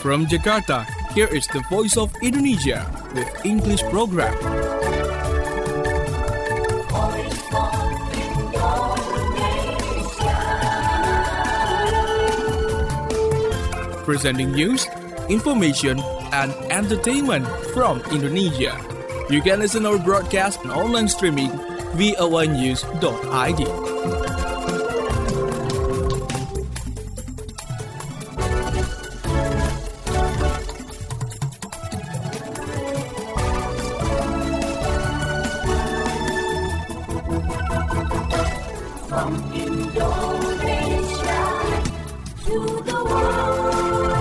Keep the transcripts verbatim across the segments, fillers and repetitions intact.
From Jakarta, here is the Voice of Indonesia with English program. Presenting news, information, and entertainment from Indonesia. You can listen our broadcast on online streaming v o a news dot i d. From Indonesia to the world.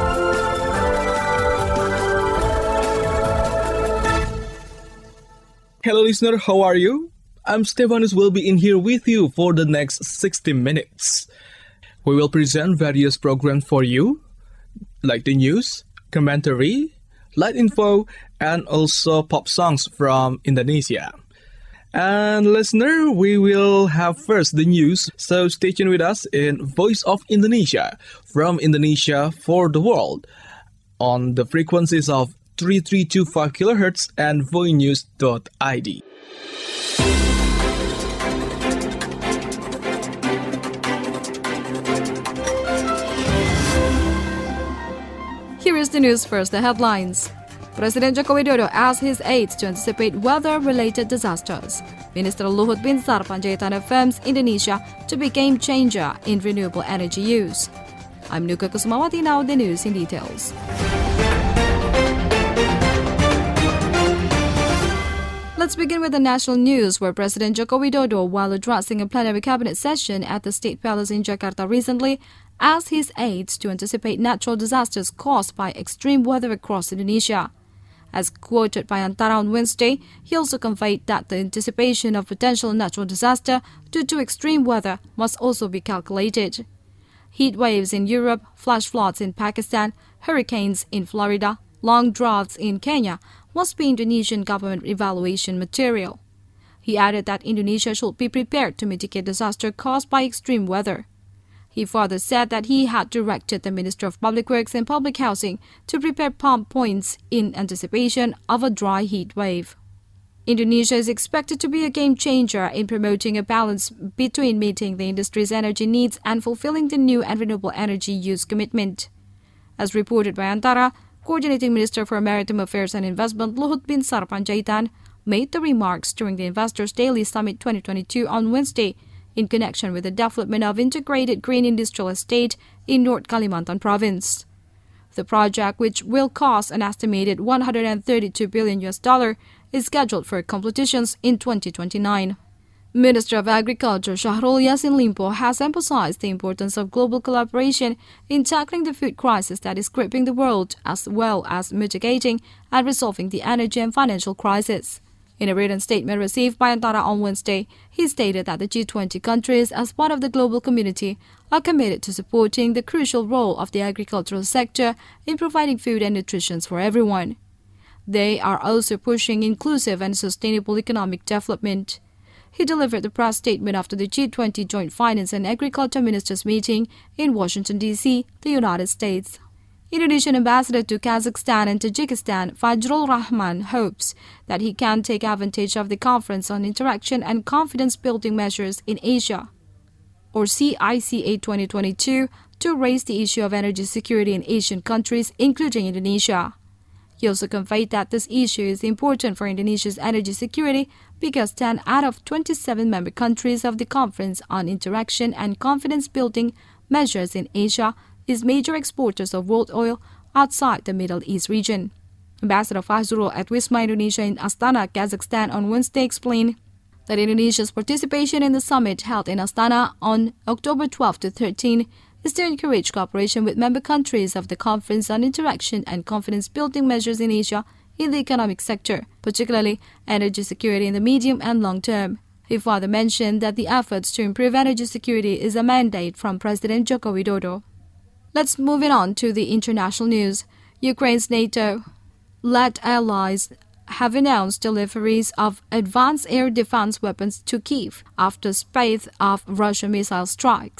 Hello listener, how are you? I'm Stefanus, will be in here with you for the next sixty minutes. We will present various programs for you, like the news, commentary, light info, and also pop songs from Indonesia. And listener, we will have first the news, so stay tuned with us in Voice of Indonesia, from Indonesia for the world, on the frequencies of three three two five kilohertz and voinews dot i d. Here is the news first, the headlines. President Joko Widodo asked his aides to anticipate weather-related disasters. Minister Luhut Binsar Panjaitan affirms Indonesia to be game changer in renewable energy use. I'm Nuka Kusumawati, now the news in details. Let's begin with the national news, where President Joko Widodo, while addressing a plenary cabinet session at the State Palace in Jakarta recently, asked his aides to anticipate natural disasters caused by extreme weather across Indonesia. As quoted by Antara on Wednesday, he also conveyed that the anticipation of potential natural disaster due to extreme weather must also be calculated. Heat waves in Europe, flash floods in Pakistan, hurricanes in Florida, long droughts in Kenya must be Indonesian government evaluation material. He added that Indonesia should be prepared to mitigate disaster caused by extreme weather. He further said that he had directed the Minister of Public Works and Public Housing to prepare pump points in anticipation of a dry heat wave. Indonesia is expected to be a game changer in promoting a balance between meeting the industry's energy needs and fulfilling the new and renewable energy use commitment. As reported by Antara, Coordinating Minister for Maritime Affairs and Investment Luhut Binsar Panjaitan made the remarks during the Investors Daily Summit twenty twenty-two on Wednesday in connection with the development of integrated green industrial estate in North Kalimantan province. The project, which will cost an estimated one hundred thirty-two billion U S dollar, is scheduled for completions in twenty twenty-nine. Minister of Agriculture Syahrul Yassin Limpo has emphasized the importance of global collaboration in tackling the food crisis that is gripping the world, as well as mitigating and resolving the energy and financial crisis. In a written statement received by Antara on Wednesday, he stated that the G twenty countries, as part of the global community, are committed to supporting the crucial role of the agricultural sector in providing food and nutrition for everyone. They are also pushing inclusive and sustainable economic development. He delivered the press statement after the G twenty Joint Finance and Agriculture Ministers meeting in Washington, D C, the United States. Indonesian ambassador to Kazakhstan and Tajikistan, Fajrul Rahman, hopes that he can take advantage of the Conference on Interaction and Confidence-Building Measures in Asia, or C I C A twenty twenty-two, to raise the issue of energy security in Asian countries, including Indonesia. He also conveyed that this issue is important for Indonesia's energy security because ten out of twenty-seven member countries of the Conference on Interaction and Confidence-Building Measures in Asia is major exporters of world oil outside the Middle East region. Ambassador Fajrul at Wisma Indonesia in Astana, Kazakhstan on Wednesday explained that Indonesia's participation in the summit held in Astana on October twelfth to thirteenth is to encourage cooperation with member countries of the Conference on Interaction and Confidence-Building Measures in Asia in the economic sector, particularly energy security in the medium and long term. He further mentioned that the efforts to improve energy security is a mandate from President Joko Widodo. Let's move it on to the international news. Ukraine's NATO-led allies have announced deliveries of advanced air defense weapons to Kyiv after spate of Russian missile strikes.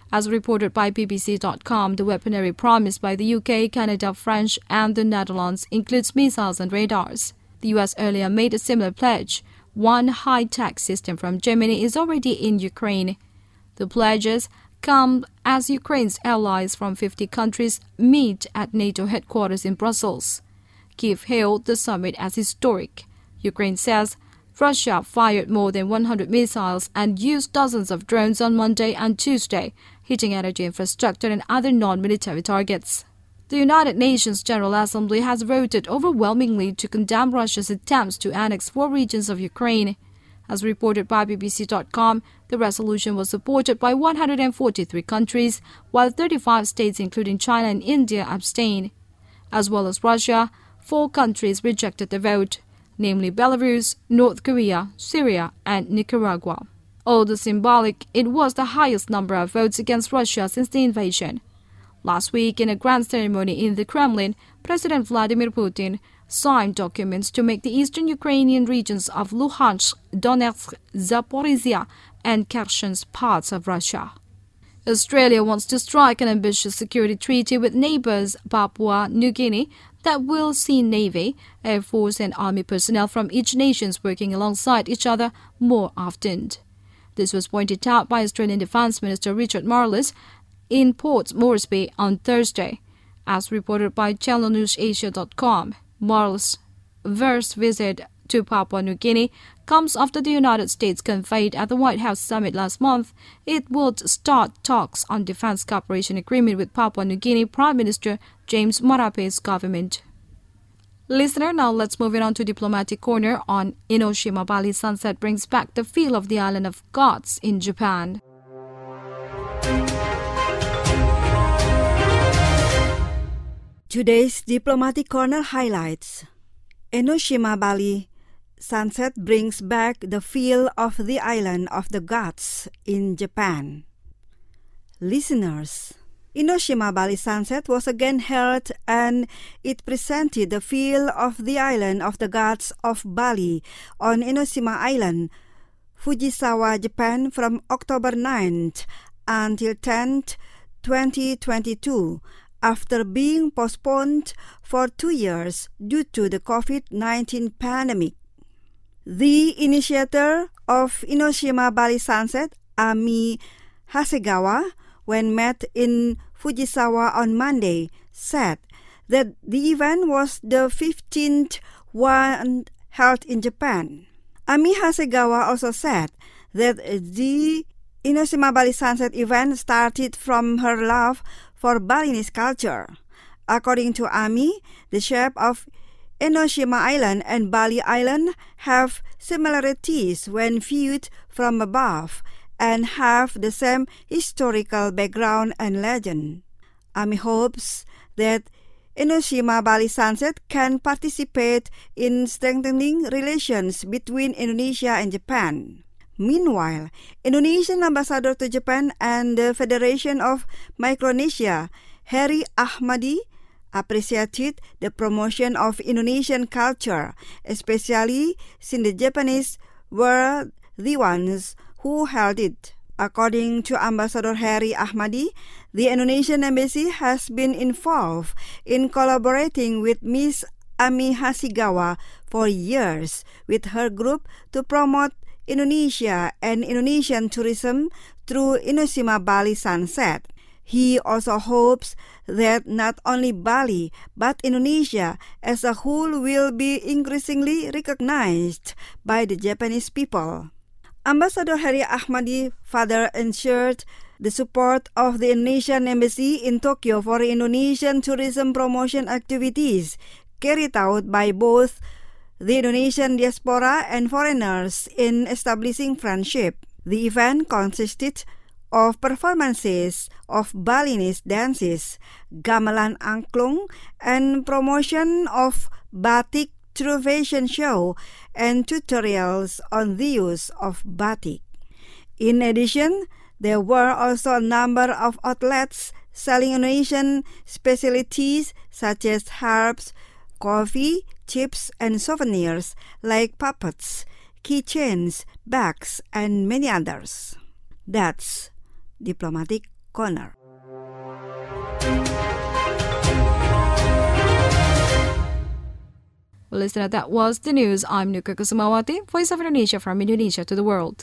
As reported by B B C dot com, the weaponry promised by the U K, Canada, French and the Netherlands includes missiles and radars. The U S earlier made a similar pledge. One high-tech system from Germany is already in Ukraine. The pledges come as Ukraine's allies from fifty countries meet at NATO headquarters in Brussels. Kyiv hailed the summit as historic. Ukraine says Russia fired more than one hundred missiles and used dozens of drones on Monday and Tuesday, hitting energy infrastructure and other non-military targets. The United Nations General Assembly has voted overwhelmingly to condemn Russia's attempts to annex four regions of Ukraine. As reported by B B C dot com, the resolution was supported by one hundred forty-three countries, while thirty-five states including China and India abstained. As well as Russia, four countries rejected the vote, namely Belarus, North Korea, Syria and Nicaragua. Although symbolic, it was the highest number of votes against Russia since the invasion. Last week, in a grand ceremony in the Kremlin, President Vladimir Putin signed documents to make the eastern Ukrainian regions of Luhansk, Donetsk, Zaporizhia and Kherson parts of Russia. Australia wants to strike an ambitious security treaty with neighbours Papua New Guinea that will see Navy, Air Force and Army personnel from each nation working alongside each other more often. This was pointed out by Australian Defence Minister Richard Marles in Port Moresby on Thursday. As reported by channel news asia dot com, Marles' first visit to Papua New Guinea comes after the United States conveyed at the White House summit last month it would start talks on defense cooperation agreement with Papua New Guinea Prime Minister James Marape's government. Listener, now let's move it on to Diplomatic Corner on Enoshima Bali sunset brings back the feel of the island of gods in Japan. Today's Diplomatic Corner highlights: Enoshima Bali sunset brings back the feel of the island of the gods in Japan. Listeners, Enoshima Bali sunset was again held and it presented the feel of the island of the gods of Bali on Enoshima Island, Fujisawa, Japan from October ninth until tenth, twenty twenty-two. After being postponed for two years due to the COVID nineteen pandemic. The initiator of Enoshima Bali Sunset, Ami Hasegawa, when met in Fujisawa on Monday, said that the event was the fifteenth one held in Japan. Ami Hasegawa also said that the Enoshima Bali Sunset event started from her love for Balinese culture. According to Ami, the shape of Enoshima Island and Bali Island have similarities when viewed from above and have the same historical background and legend. Ami hopes that Enoshima Bali Sunset can participate in strengthening relations between Indonesia and Japan. Meanwhile, Indonesian ambassador to Japan and the Federation of Micronesia, Heri Ahmadi, appreciated the promotion of Indonesian culture, especially since the Japanese were the ones who held it. According to Ambassador Heri Ahmadi, the Indonesian embassy has been involved in collaborating with Miss Ami Hasegawa for years with her group to promote Indonesia and Indonesian tourism through Enoshima Bali Sunset. He also hopes that not only Bali but Indonesia as a whole will be increasingly recognized by the Japanese people. Ambassador Heri Ahmadi further ensured the support of the Indonesian embassy in Tokyo for Indonesian tourism promotion activities carried out by both the Indonesian diaspora and foreigners in establishing friendship. The event consisted of performances of Balinese dances, gamelan angklung, and promotion of batik through fashion show and tutorials on the use of batik. In addition, there were also a number of outlets selling Indonesian specialties such as herbs, coffee, chips, and souvenirs like puppets, keychains, bags, and many others. That's Diplomatic Corner. Well, listener, that was the news. I'm Nuka Kusumawati, Voice of Indonesia from Indonesia to the world.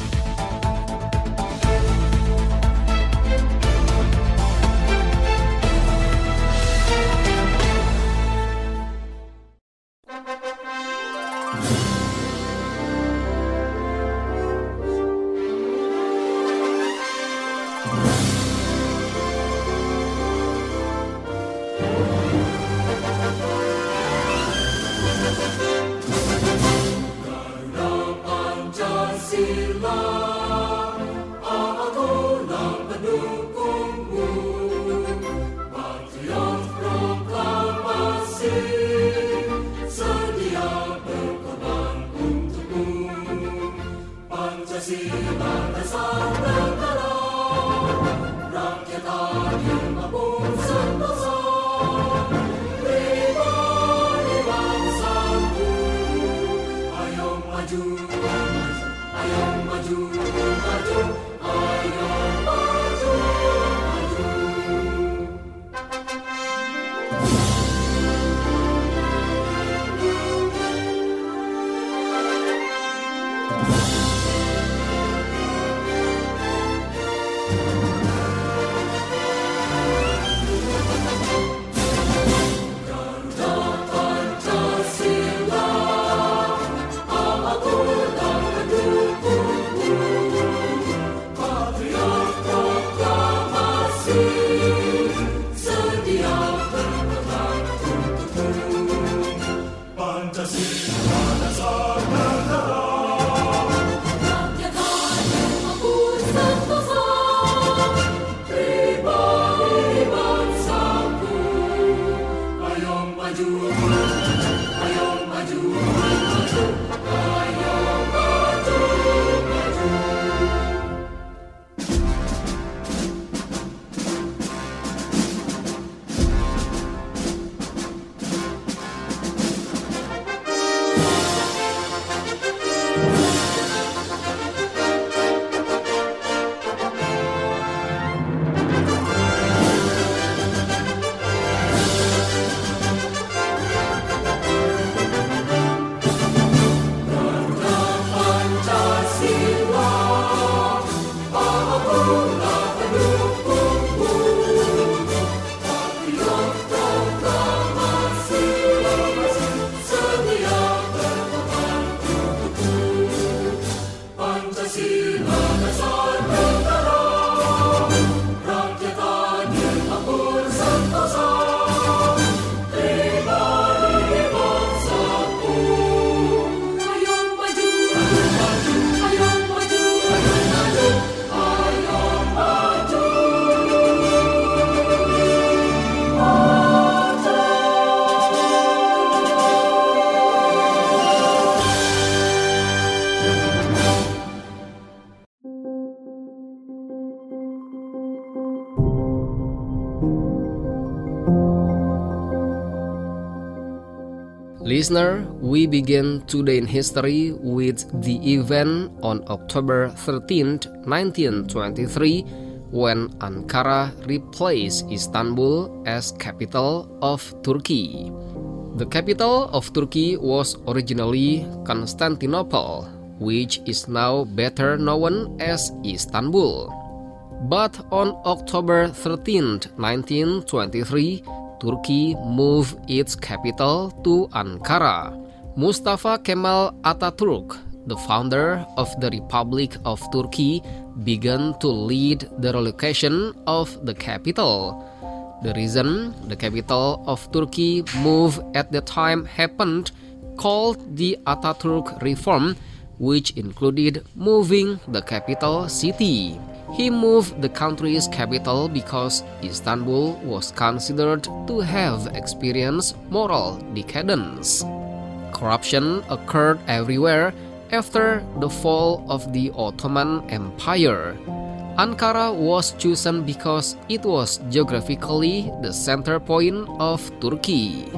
Listener, we begin today in history with the event on October thirteenth, nineteen twenty-three, when Ankara replaced Istanbul as capital of Turkey. The capital of Turkey was originally Constantinople, which is now better known as Istanbul. But on October thirteenth, nineteen twenty-three, Turkey moved its capital to Ankara. Mustafa Kemal Atatürk, the founder of the Republic of Turkey, began to lead the relocation of the capital. The reason the capital of Turkey moved at the time happened called the Atatürk Reform, which included moving the capital city. He moved the country's capital because Istanbul was considered to have experienced moral decadence. Corruption occurred everywhere after the fall of the Ottoman Empire. Ankara was chosen because it was geographically the center point of Turkey.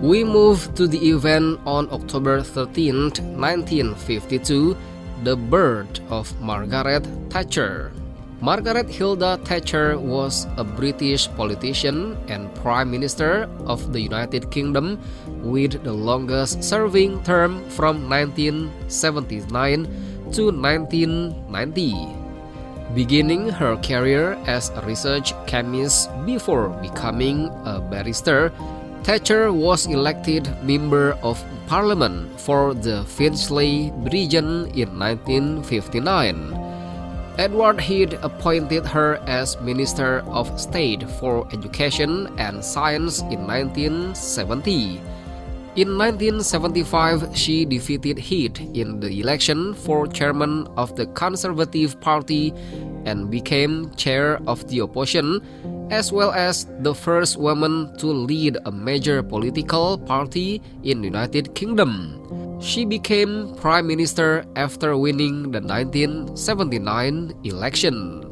We move to the event on October thirteenth, nineteen fifty-two, the birth of Margaret Thatcher. Margaret Hilda Thatcher was a British politician and Prime Minister of the United Kingdom with the longest-serving term from nineteen seventy-nine to nineteen ninety. Beginning her career as a research chemist before becoming a barrister, Thatcher was elected Member of Parliament for the Finchley region in nineteen fifty-nine. Edward Heath appointed her as Minister of State for Education and Science in nineteen seventy. In nineteen seventy-five, she defeated Heath in the election for chairman of the Conservative Party and became chair of the opposition, as well as the first woman to lead a major political party in the United Kingdom. She became Prime Minister after winning the nineteen seventy-nine election.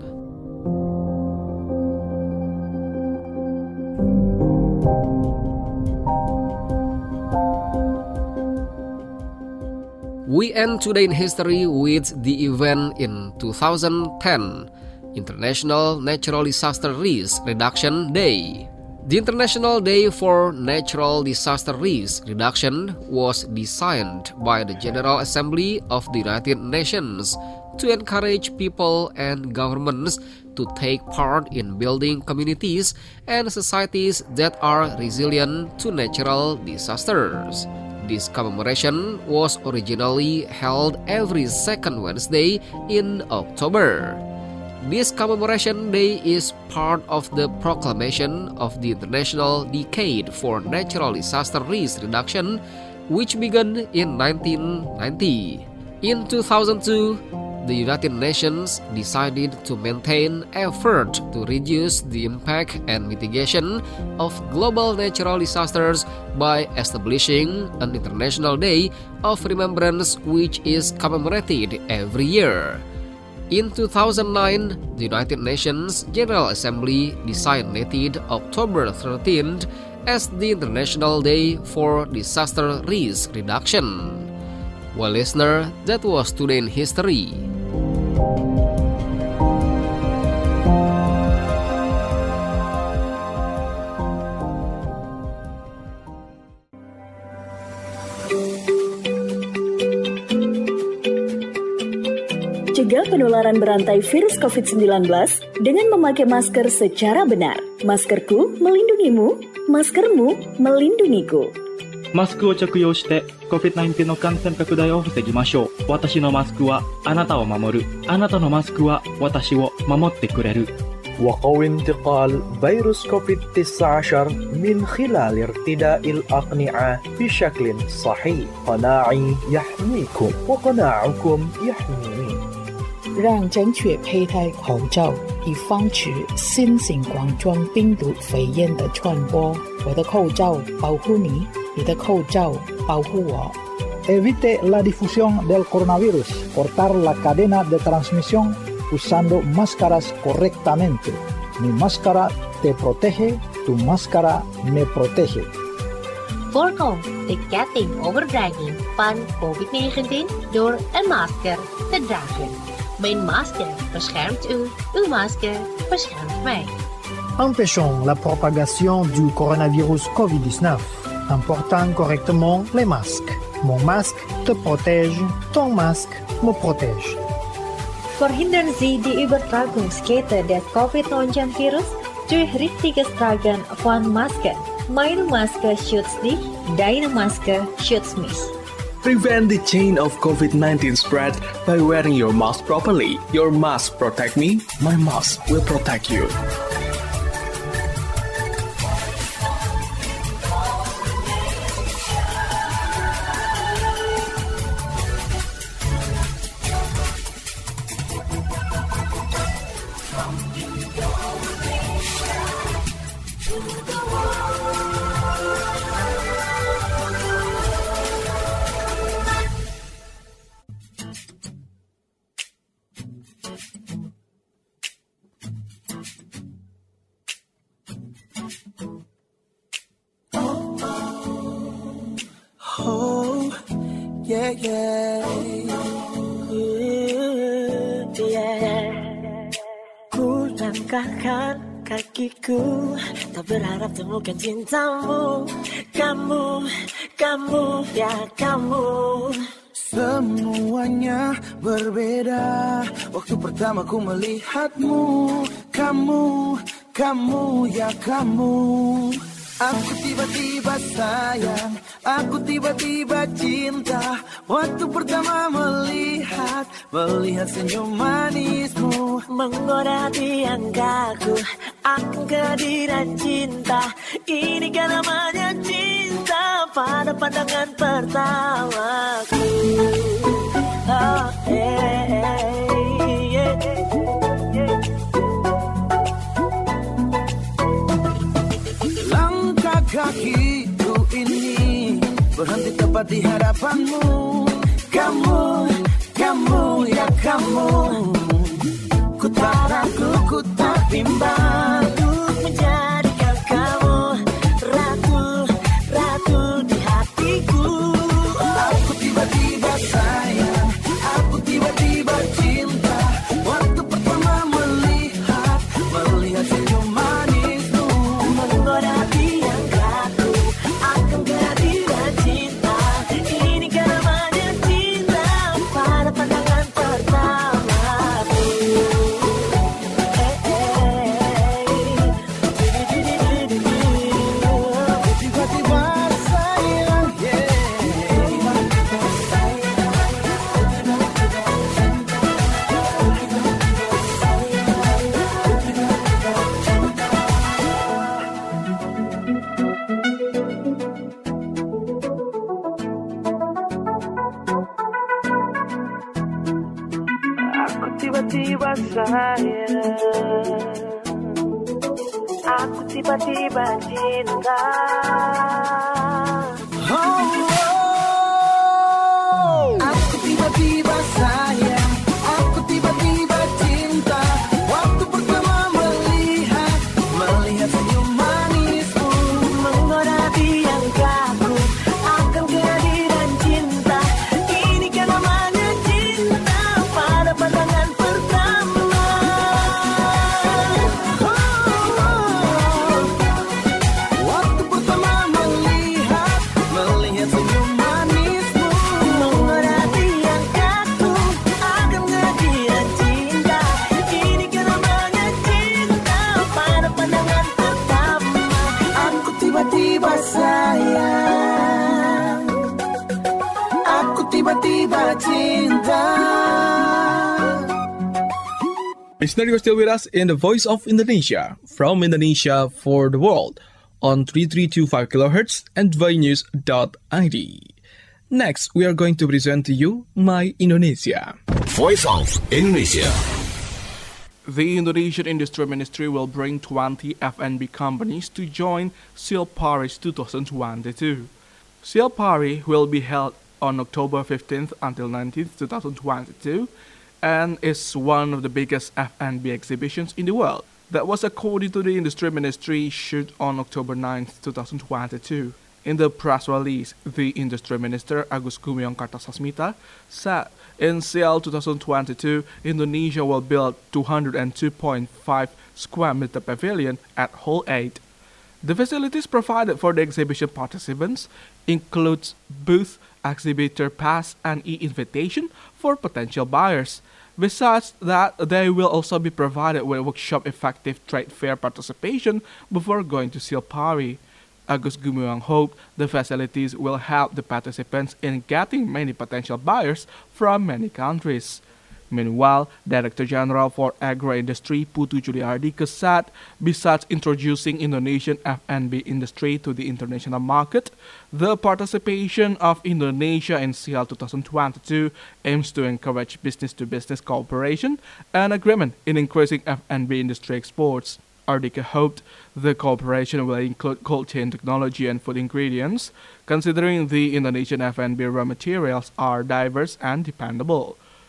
We end today in history with the event in two thousand ten, International Natural Disaster Risk Reduction Day. The International Day for Natural Disaster Risk Reduction was designed by the General Assembly of the United Nations to encourage people and governments to take part in building communities and societies that are resilient to natural disasters. This commemoration was originally held every second Wednesday in October. This commemoration day is part of the proclamation of the International Decade for Natural Disaster Risk Reduction, which began in nineteen ninety. In two thousand two, the United Nations decided to maintain effort to reduce the impact and mitigation of global natural disasters by establishing an International Day of Remembrance, which is commemorated every year. In two thousand nine, the United Nations General Assembly designated October thirteenth as the International Day for Disaster Risk Reduction. Well, listener, that was Today in History. Cegah penularan berantai virus covid sembilan belas dengan memakai masker secara benar. Maskerku melindungimu, maskermu melindungiku. マスクを着用して コビッドナインティーン の感染拡大を防ぎましょう。私のマスクはあなたを守る。あなたのマスクは私を守ってくれる。 وقوي انتقال فيروس كوفيد تسعة عشر من خلال ارتداء الأقنعة بشكل صحيح. قناعي يحميكم وقناعكم يحميني. 让正确佩戴口罩，以防止新型冠状病毒肺炎的传播。我的口罩保护你，你的口罩保护我。 Evite la difusión del coronavirus. Cortar la cadena de transmisión usando máscaras correctamente. Mi máscara te protege, tu máscara me protege. Voorkom de ketting overdraging van covid negentien door een masker te dragen. Mijn masker beschermt u, uw masker beschermt mij. Empêchons la propagation du coronavirus covid dix-neuf en portant correctement les masques. Mon masque te protège, ton masque me protège. Verhindern Sie die Übertragungskette des covid neunzehn Virus durch richtiges Tragen von Masken. Meine Maske schützt dich, deine Maske schützt mich. Prevent the chain of covid nineteen spread by wearing your mask properly. Your mask protect me, my mask will protect you. yeah, yeah. Ooh, yeah. Ku langkahkan kakiku, tak berharap temukan cintamu. Kamu, kamu, ya kamu. Semuanya berbeda waktu pertama ku melihatmu. Kamu, kamu, ya kamu. Aku tiba-tiba sayang, aku tiba-tiba cinta waktu pertama melihat, melihat senyum manismu. Menggoda hati yang kaku akan kehadiran cinta. Ini kan namanya cinta pada pandangan pertamaku. Oh, hey, yeah, yeah. Langkah kakiku ini berhenti tepat di hadapanmu. Kamu, kamu, ya kamu. Ku tak ragu, ku tak bimbang untuk menjadikan kamu ratu, ratu di hatiku. Aku tiba-tiba sayang, aku tiba-tiba cinta waktu pertama melihat, melihat senyum manismu. Menggoda hati yang kaku akan kehadiran cinta. Ini kan namanya cinta pada pandangan pertama. Tiba-tiba sayang, aku tiba-tiba cinta. Oh, oh. Aku tiba-tiba sayang, aku tiba-tiba cinta waktu pertama melihat, melihat senyum manismu. Menggoda hati yang kaku akan kehadiran cinta. Ini kan namanya cinta pada pandangan pertama. Waktu pertama melihat, melihat senyum manismu. Menggoda hati yang kaku akan kehadiran cinta. Ini kan namanya cinta pada pandangan pertama. Aku tiba-tiba sayang, aku tiba-tiba cinta. Listener, you're still with us in the Voice of Indonesia, from Indonesia for the world, on three three two five kilohertz and dvainews dot I D. Next, we are going to present to you My Indonesia. Voice of Indonesia. The Indonesian Industry Ministry will bring twenty F and B companies to join Silparis twenty twenty-two. Silpari will be held on October fifteenth until nineteenth, twenty twenty-two, and is one of the biggest F and B exhibitions in the world. That was according to the Industry Ministry issued on October ninth, twenty twenty-two. In the press release, the Industry Minister Agus Gumiwang Kartasasmita said in S I L twenty twenty-two, Indonesia will build two hundred two point five square meter pavilion at Hall eight. The facilities provided for the exhibition participants includes booth, exhibitor pass, and e-invitation for potential buyers. Besides that, they will also be provided with workshop effective trade fair participation before going to Silpari. Agus Gumiwang hoped the facilities will help the participants in getting many potential buyers from many countries. Meanwhile, Director General for Agro-Industry Putu Juliardike said, besides introducing Indonesian F and B industry to the international market, the participation of Indonesia in S I L twenty twenty-two aims to encourage business-to-business cooperation and agreement in increasing F and B industry exports. Ardike hoped the cooperation will include cold chain technology and food ingredients, considering the Indonesian F and B raw materials are diverse and dependable.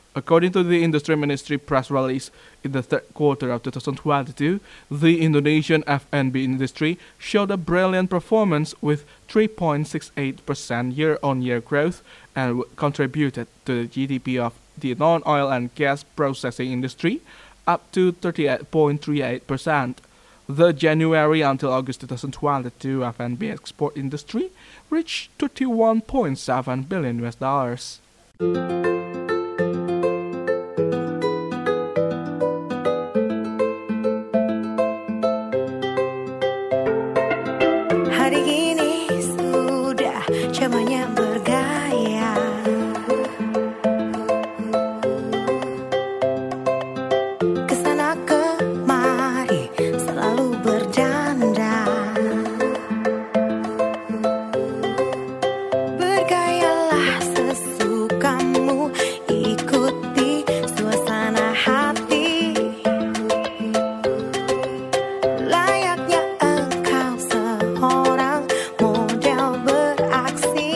According to the Industry Ministry press release, in the third quarter of twenty twenty-two, the Indonesian F and B industry showed a brilliant performance with three point six eight percent year-on-year growth and contributed to the G D P of the non-oil and gas processing industry up to thirty-eight point three eight percent. The January until August twenty twenty-two F and B export industry reached thirty-one point seven billion U S dollars. Hari ini sudah zamannya bergaya. Kesana kemari selalu berdandan. Bergayalah sesukamu, ikuti suasana hati. Layaknya engkau seorang model beraksi.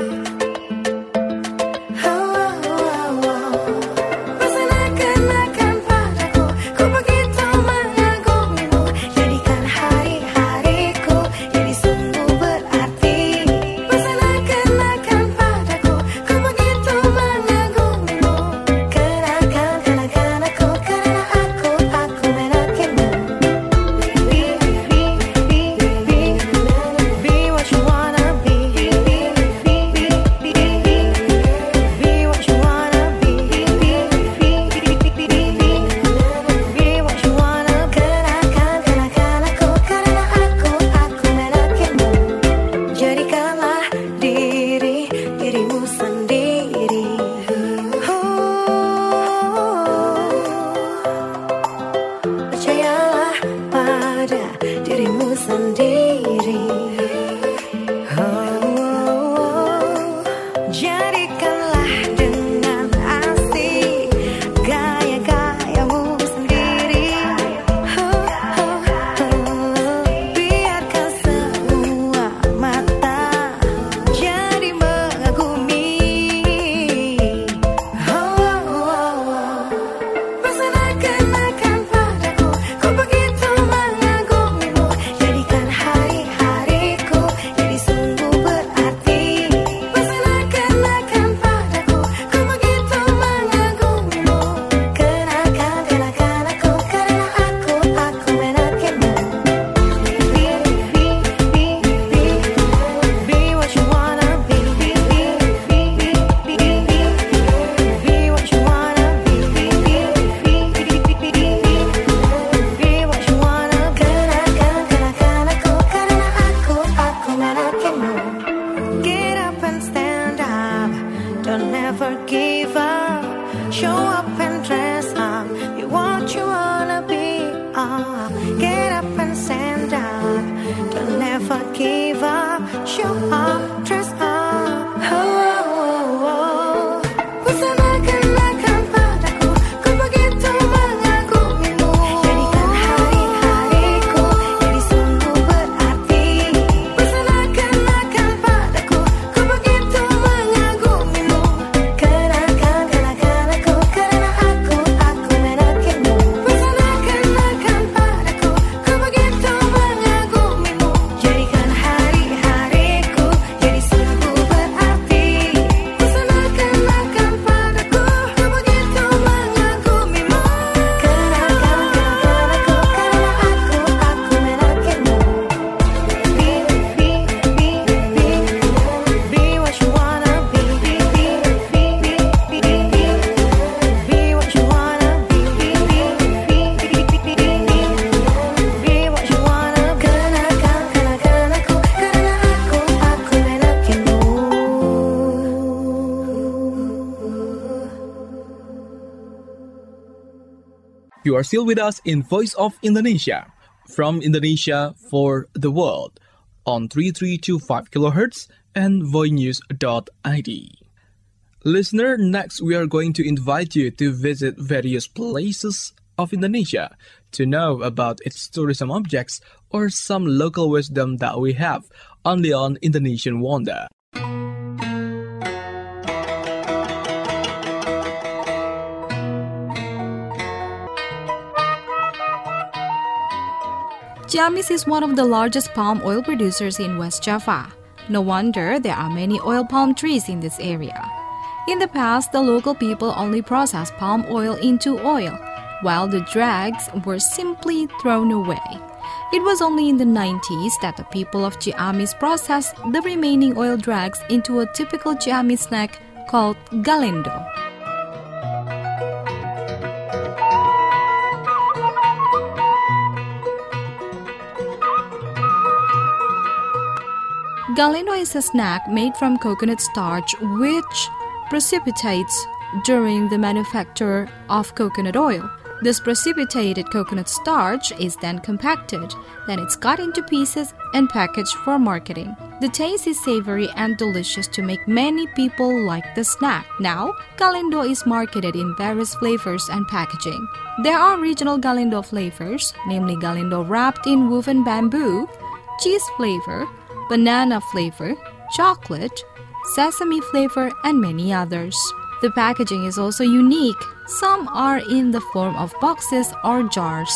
Oh, oh, oh. Pesona kenakan padaku, ku begitu mengagumimu. Jadikan hari-hariku jadi sungguh berarti. Pesona kenakan padaku, ku begitu mengagumimu. Kenakan, kenakan aku, karena aku, aku menakimu. Be, be, be, be, be what you wanna be. Be, be, be, be, be what you wanna be. Be, be, be, be, be what you wanna. Kenakan, kenakan aku, karena aku, aku menakimu. Jadikanlah diri, dirimu sendiri. Percayalah pada dirimu sendiri. Jadikanlah dengan asik gaya-gayamu sendiri. Biarkan semua mata jadi mengagumi. Pesona kenakan padaku, ku begitu mengagumimu. Jadikan hari-hariku jadi sungguh berarti. Pesona kenakan padaku, ku begitu mengagumimu. Kenakan, kenakan aku, karena aku, aku menakimu. Be, be, be, be, be what you wanna be. Be, be, be, be, be, be what you wanna be. Be, be, be, be, be, be what you wanna. Kenakan, kenakan aku, karena aku, aku menakimu. Get up and stand up, don't ever give up. Show up and dress up, be what you wanna be. Uh, get up and stand up, don't ever give up. Show up, dress up. Oh, oh, oh. Pesona kenakan padaku, ku begitu mengagumimu. Jadikan hari-hariku jadi sungguh berarti. Pesona kenakan padaku, ku begitu mengagumimu. Kenakan, kenakan aku, karena aku, aku menakimu. Pesona kenakan padaku, ku begitu mengagumimu. Jadikan hari-hariku jadi sungguh berarti. Pesona kenakan padaku, ku begitu mengagumimu. Kenakan, kenakan aku, karena aku, aku menakimu. Be, be, be, be, be what you wanna be. Be, be, be, be, be, be what you wanna be. Be, be, be, be, be, be what you wanna. Kenakan, kenakan aku, karena aku, aku menakimu. You are still with us in Voice of Indonesia, from Indonesia for the world, on three three two five kilohertz and voinews dot I D. Listener, next we are going to invite you to visit various places of Indonesia to know about its tourism objects or some local wisdom that we have only on Indonesian Wonder. Ciamis is one of the largest palm oil producers in West Java. No wonder there are many oil palm trees in this area. In the past, the local people only processed palm oil into oil, while the dregs were simply thrown away. It was only in the nineties that the people of Ciamis processed the remaining oil dregs into a typical Ciamis snack called galendo. Galendo is a snack made from coconut starch which precipitates during the manufacture of coconut oil. This precipitated coconut starch is then compacted, then it's cut into pieces and packaged for marketing. The taste is savory and delicious to make many people like the snack. Now, galendo is marketed in various flavors and packaging. There are regional galendo flavors, namely galendo wrapped in woven bamboo, cheese flavor, banana flavor, chocolate, sesame flavor, and many others. The packaging is also unique. Some are in the form of boxes or jars.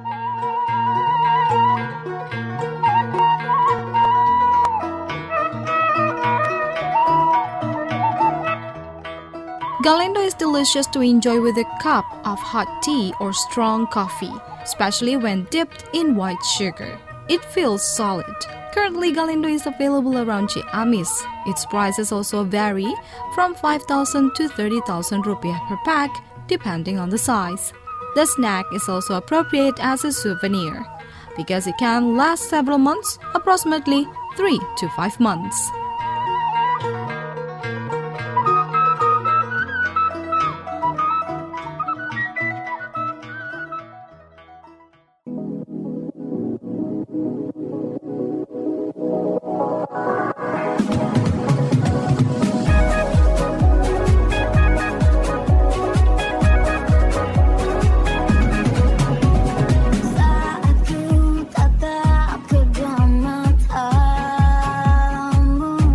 Galendo is delicious to enjoy with a cup of hot tea or strong coffee, especially when dipped in white sugar. It feels solid. Currently, galendo is available around Ciamis. Its prices also vary from five thousand to thirty thousand rupiah per pack, depending on the size. The snack is also appropriate as a souvenir because it can last several months, approximately three to five months. Saat ku tatap kedua matamu,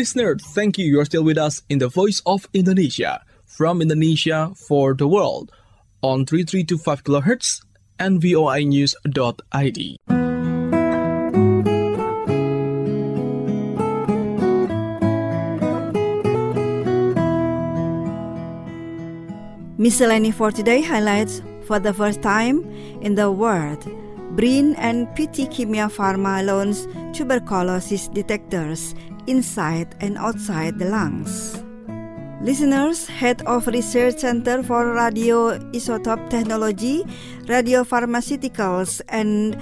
Listener, thank you. You're still with us in the Voice of Indonesia. From Indonesia for the world. On three three two five kilohertz and V O I news dot I D. Miscellany for today highlights for the first time in the world, Brin and P T Kimia Pharma launch tuberculosis detectors inside and outside the lungs. Listeners, Head of Research Center for Radioisotope Technology, Radiopharmaceuticals, and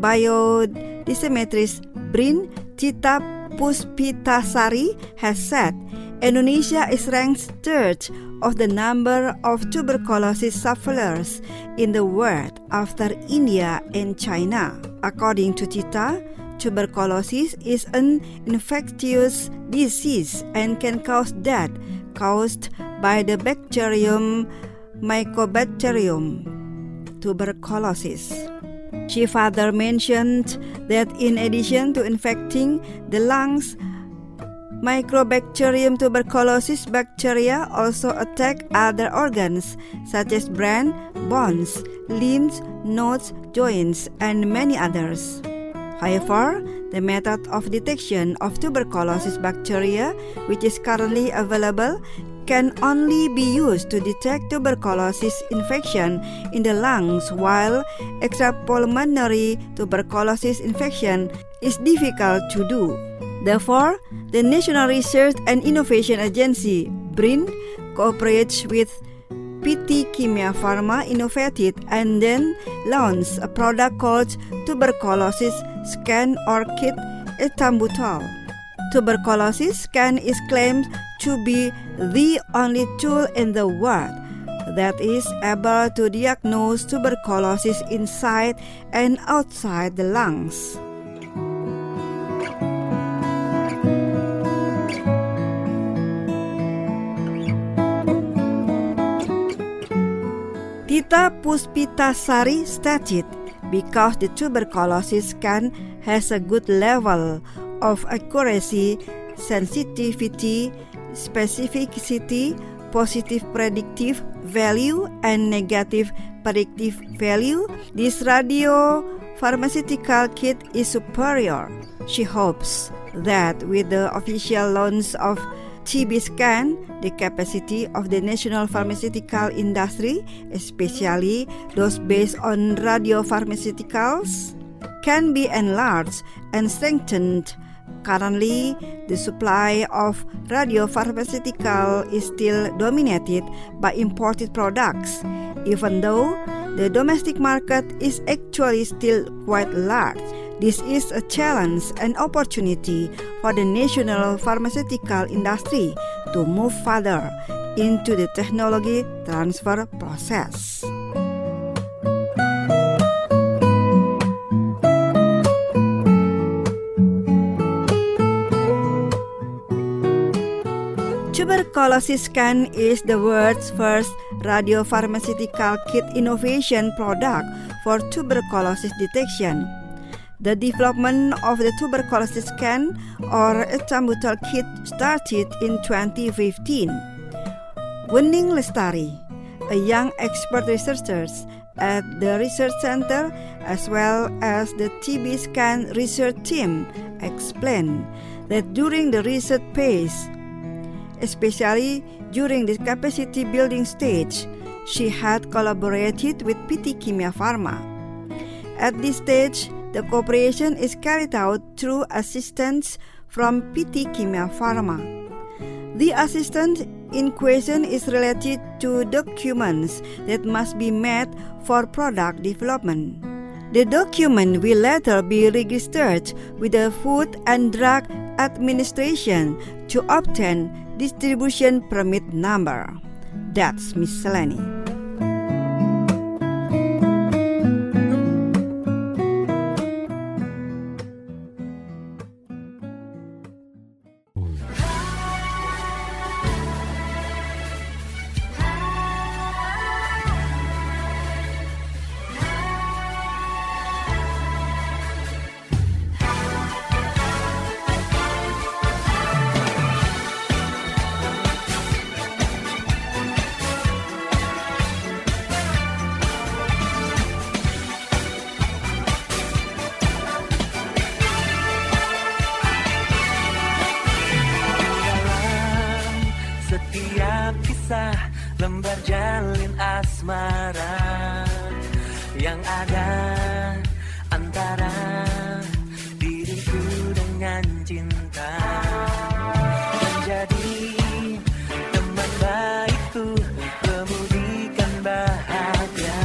Biodosimetry, Brin Tita Puspitasari, has said Indonesia is ranked third of the number of tuberculosis sufferers in the world after India and China. According to Tita, tuberculosis is an infectious disease and can cause death caused by the bacterium Mycobacterium tuberculosis. She further mentioned that in addition to infecting the lungs, Mycobacterium tuberculosis bacteria also attack other organs such as brain, bones, limbs, nodes, joints, and many others. However, the method of detection of tuberculosis bacteria, which is currently available, can only be used to detect tuberculosis infection in the lungs, while extrapulmonary tuberculosis infection is difficult to do. Therefore, the National Research and Innovation Agency, BRIN, cooperates with P T Kimia Pharma, innovated and then launched a product called Tuberculosis Scan or Kit Ethambutol. Tuberculosis scan is claimed to be the only tool in the world that is able to diagnose tuberculosis inside and outside the lungs. Tita Puspitasari stated, because the tuberculosis scan has a good level of accuracy, sensitivity, specificity, positive predictive value, and negative predictive value, this radiopharmaceutical kit is superior. She hopes that with the official launch of T B scan, the capacity of the national pharmaceutical industry, especially those based on radiopharmaceuticals, can be enlarged and strengthened. Currently, the supply of radiopharmaceutical is still dominated by imported products, even though the domestic market is actually still quite large. This is a challenge and opportunity for the national pharmaceutical industry to move further into the technology transfer process. Tuberculosis scan is the world's first radiopharmaceutical kit innovation product for tuberculosis detection. The development of the tuberculosis scan or ethambutol kit started in twenty fifteen. Wening Lestari, a young expert researcher at the research center as well as the T B scan research team, explained that during the research phase, especially during the capacity building stage, she had collaborated with P T Kimia Pharma. At this stage, the cooperation is carried out through assistance from P T Kimia Pharma. The assistance in question is related to documents that must be met for product development. The document will later be registered with the Food and Drug Administration to obtain distribution permit number. That's Miscellany. lembar jalin asmara yang ada antara diriku dengan cinta, menjadi teman baikku, kemudikan bahagia,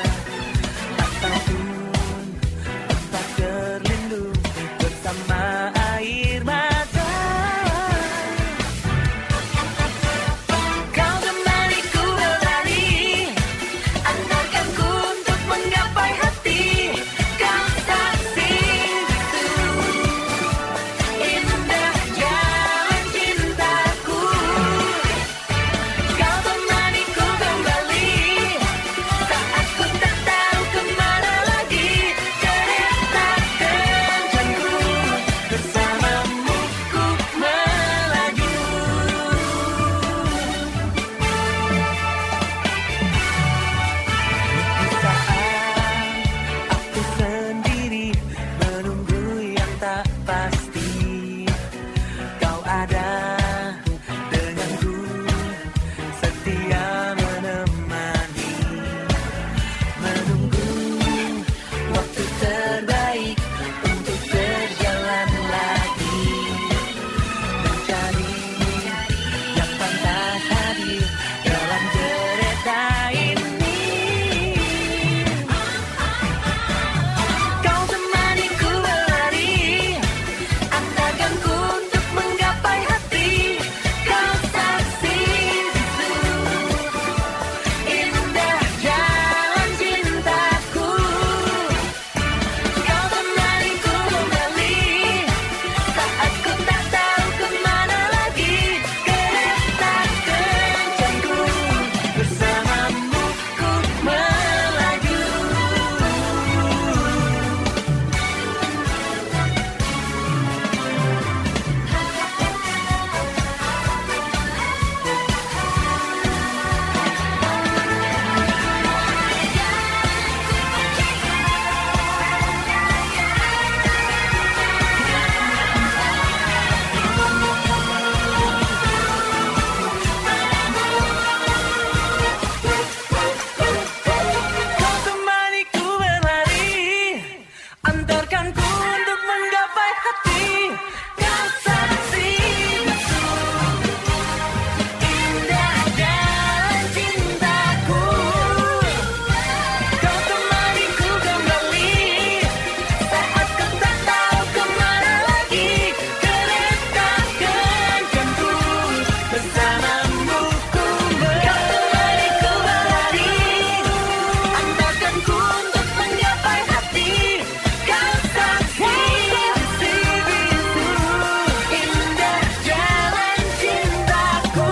ataupun tempat terlindung bersama air mata. Kau temaniku berlari, antarkanku untuk menggapai hati. Kau saksi itu indah jalan cintaku. Kau temaniku kembali saat ku tak tahu kemana lagi. Kereta kencangku bersamamu ku melaju. Aku sendiri menunggu yang tak pasti, kau ada denganku, setia menemani, menunggu waktu terbaik untuk berjalan lagi, mencari yang pantas hadir dalam kereta ini. Kau temaniku berlari, antarkanku untuk menggapai hati. Kau saksi itu indah jalan cintaku. Kau temaniku kembali saat ku tak tahu kemana lagi. Kereta kencangku bersamamu ku melaju. Kau temaniku berlari, antarkanku untuk menggapai hati. Kau saksi itu indah jalan cintaku. Kau temaniku kembali saat ku tak tahu kemana lagi. Kereta kencangku bersamamu ku melaju. Kau temaniku berlari, antarkanku untuk menggapai hati. Kau saksi itu indah jalan cintaku.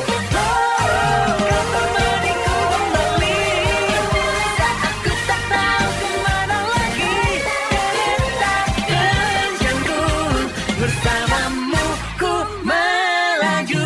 Kau temaniku kembali saat ku tak tahu kemana lagi. Kereta kencangku bersamamu ku melaju.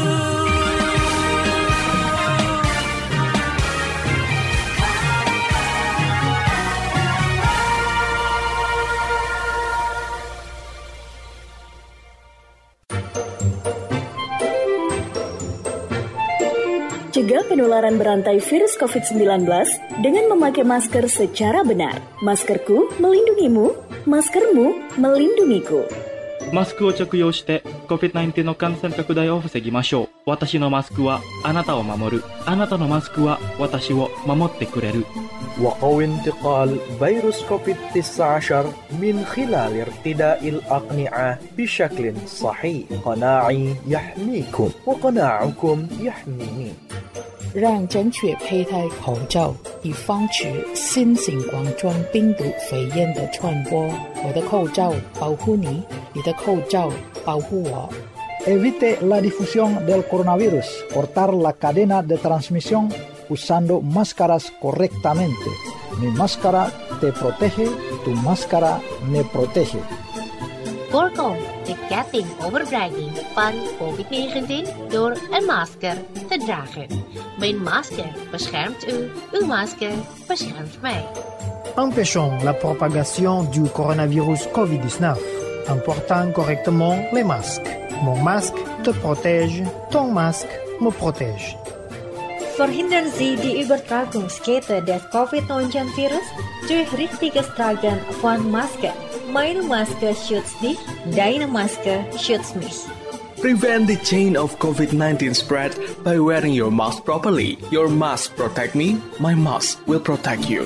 Cegah penularan berantai virus covid sembilan belas dengan memakai masker secara benar. Maskerku melindungimu, maskermu melindungiku. マスクを着用して コビッドナインティーン の感染拡大を防ぎましょう。私のマスクはあなたを守る。あなたのマスクは私を守ってくれる。 وقوي انتقال فيروس كوفيد تسعة عشر من خلال ارتداء الأقنعة بشكل صحيح. قناعي يحميكم وقناعكم يحميني. 让正确佩戴口罩，以防止新型冠状病毒肺炎的传播。我的口罩保护你，你的口罩保护我。 Evite la difusión del coronavirus. Cortar la cadena de transmisión usando máscaras correctamente. Mi máscara te protege, tu máscara me protege. Voorkom de ketting overdrijving van covid negentien door een masker te dragen. Mijn masker beschermt u, uw masker beschermt mij. Empêchons la propagation du coronavirus covid dix-neuf en portant correctement les masques. Mon masque te protège, ton masque me protège. Förhindrar Sie die Übertragungskette des covid nineteen-Virus durch richtiges Tragen von Maske. Meine Maske schützt dich, deine Maske schützt mich. Prevent the chain of covid nineteen spread by wearing your mask properly. Your mask protect me, my mask will protect you.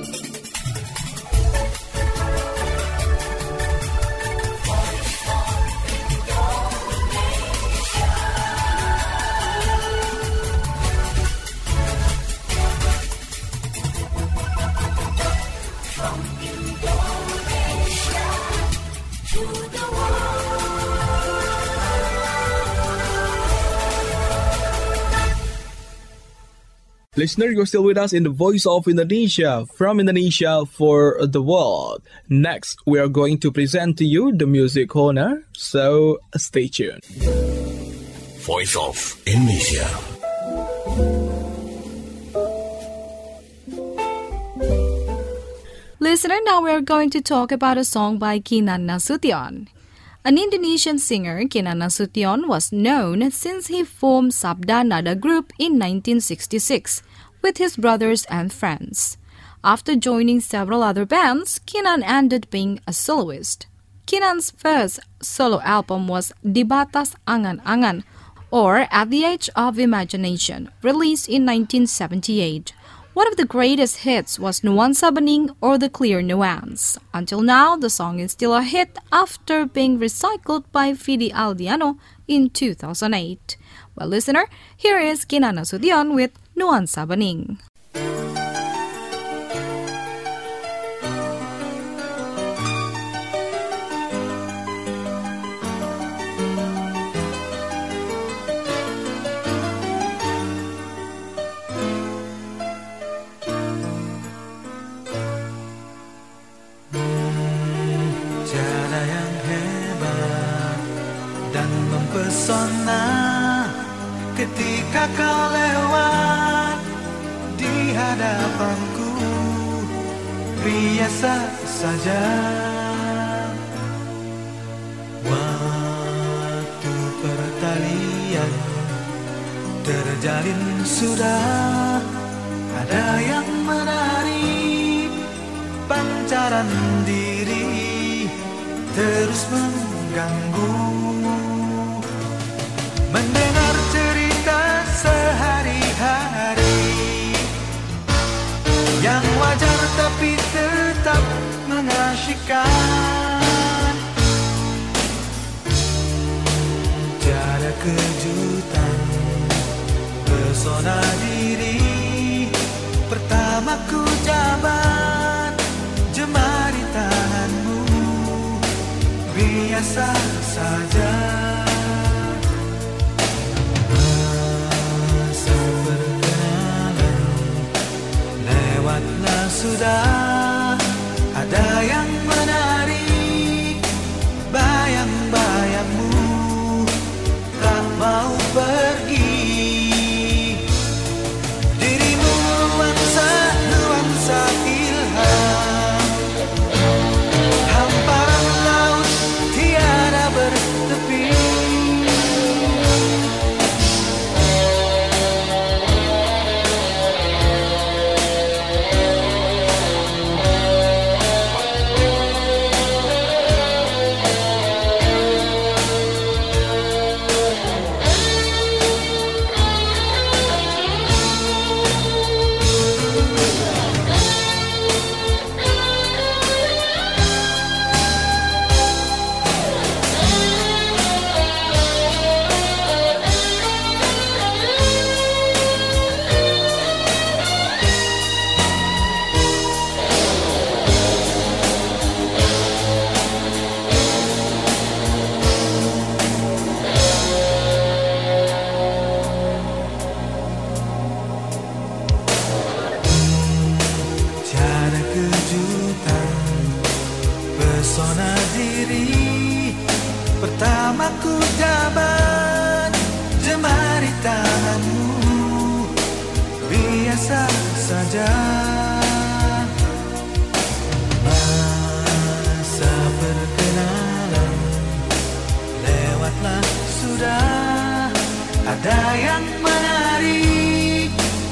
Listener, you're still with us in the Voice of Indonesia, from Indonesia for the world. Next, we are going to present to you the music corner, so stay tuned. Voice of Indonesia. Listener, now we are going to talk about a song by Kinan Nasution. An Indonesian singer, Kinan Nasution was known since he formed Sabda Nada Group in nineteen sixty-six with his brothers and friends. After joining several other bands, Kinan ended being a soloist. Kinan's first solo album was Di Batas Angan-Angan, or At the Age of Imagination, released in nineteen seventy-eight. One of the greatest hits was Nuansa Bening or The Clear Nuance. Until now, the song is still a hit after being recycled by Vidi Aldiano in two thousand eight. Well, listener, here is Kinan Nasution with Nuansa Bening. Ketika kau lewat di hadapanku, biasa saja. Waktu pertalian terjalin sudah ada yang menarik, pancaran diri terus mengganggu. Mendengar cerita sehari-hari yang wajar tapi tetap mengasyikkan. Tiada kejutan, pesona diri pertamaku jabat jemari tanganmu, biasa saja. Lewatlah sudah ada yang menarik, bayang-bayangmu tak mau pergi. Dirimu nuansa-nuansa ilham, hamparan laut tiada bertepi. Pesona diri pertamaku jabat jemari tanganmu, biasa saja. Masa perkenalan lewatlah sudah ada yang menarik,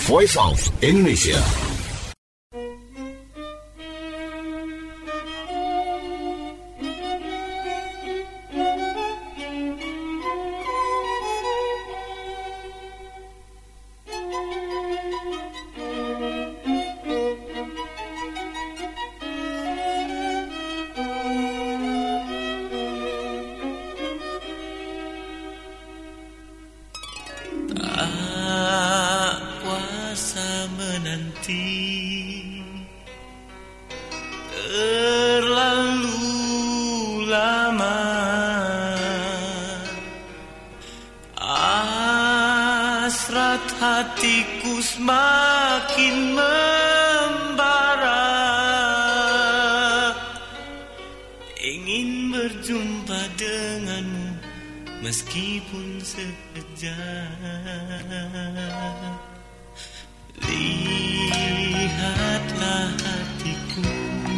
Voice of Indonesia. Hatiku semakin membara, ingin berjumpa denganmu meskipun sekejap. Lihatlah hatiku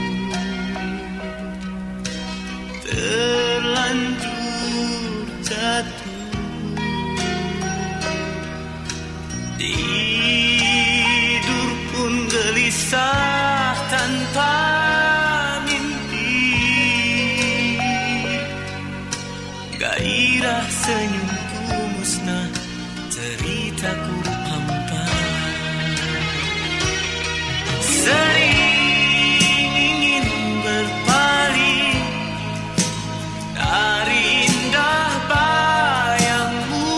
terlanjur jatuh, tidur pun gelisah tanpa mimpi, gairah senyumku musnah, ceritaku hampa. Sering ingin berpaling dari indah bayangmu,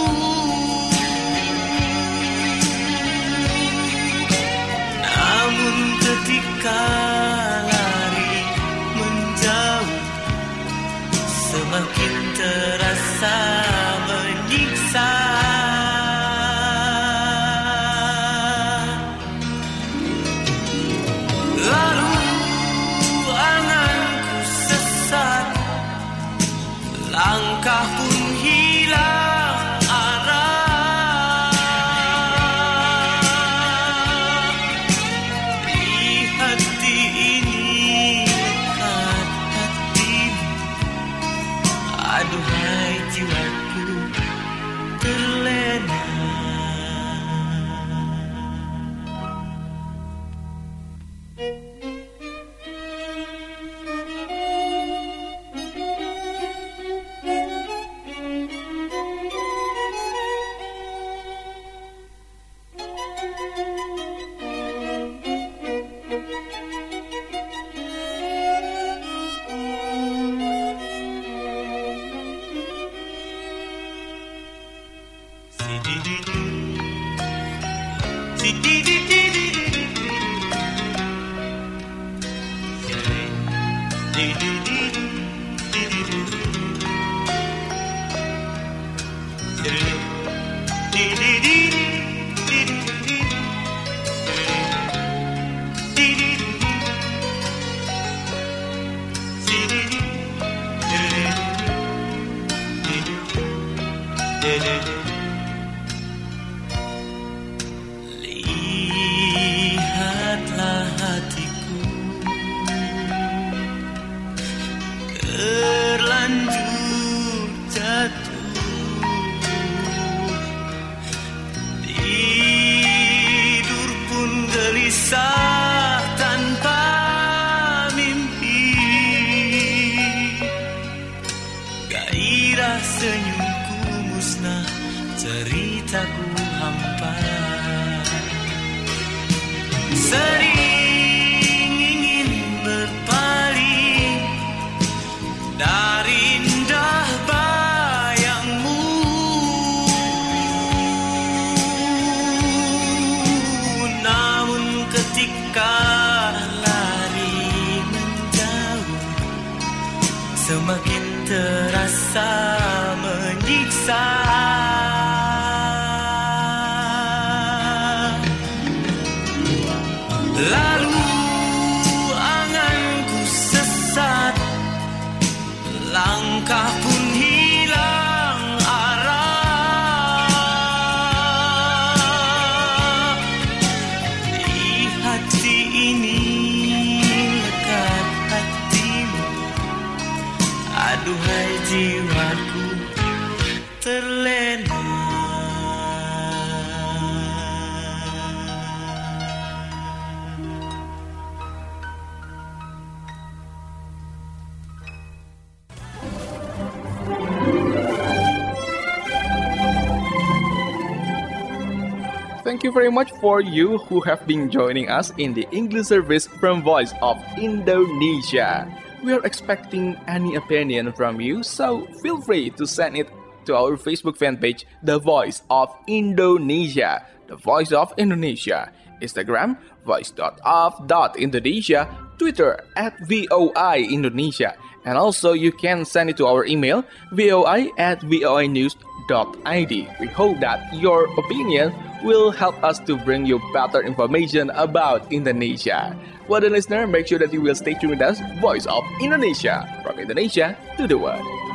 namun ketika lari menjauh, semakin terasa menyiksa. Lalu anganku sesat, langkah pun hilang arah. Di hati ini lekat hatimu, aduhai jiwaku terlena. Lihatlah hatiku terlanjur jatuh, tidur pun gelisah tanpa mimpi, gairah senyumku musnah, ceritaku hampa. Sering ingin berpaling dari indah bayangmu, namun ketika lari menjauh, semakin terasa menyiksa. Lalu anganku sesat, langkah pun hilang arah. Di hati ini lekat hatimu, aduhai jiwaku terlena. thank you very much for you who have been joining us in the English service from Voice of Indonesia. We are expecting any opinion from you, so feel free to send it to our Facebook fan page, The Voice of Indonesia. The Voice of Indonesia. Instagram, voice dot of dot indonesia. Twitter, at V O I Indonesia. And also you can send it to our email, voi at voinews dot id. We hope that your opinion will help us to bring you better information about Indonesia. Well, the listener, make sure that you will stay tuned with us, Voice of Indonesia, from Indonesia to the world.